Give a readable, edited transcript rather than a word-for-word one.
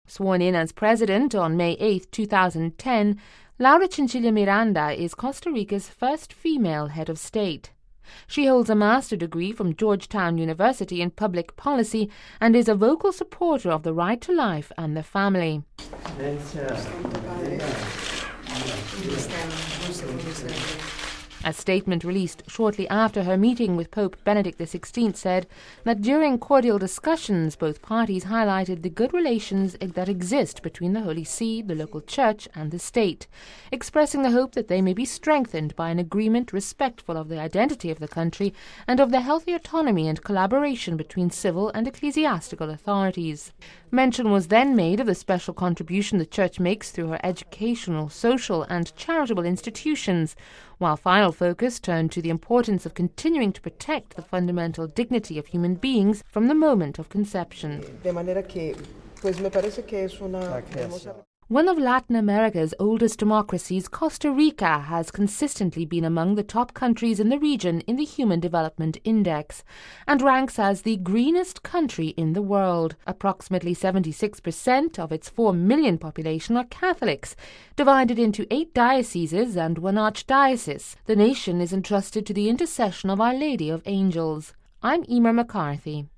Sworn in as president on May 8, 2010, Laura Chinchilla Miranda is Costa Rica's first female head of state. She holds a master's degree from Georgetown University in public policy and is a vocal supporter of the right to life and the family. A statement released shortly after her meeting with Pope Benedict XVI said that during cordial discussions, both parties highlighted the good relations that exist between the Holy See, the local church, and the state, expressing the hope that they may be strengthened by an agreement respectful of the identity of the country and of the healthy autonomy and collaboration between civil and ecclesiastical authorities. Mention was then made of the special contribution the Church makes through her educational, social, and charitable institutions, while final focus turned to the importance of continuing to protect the fundamental dignity of human beings from the moment of conception. One of Latin America's oldest democracies, Costa Rica has consistently been among the top countries in the region in the Human Development Index and ranks as the greenest country in the world. Approximately 76% of its 4 million population are Catholics, divided into 8 dioceses and 1 archdiocese. The nation is entrusted to the intercession of Our Lady of Angels. I'm Emer McCarthy.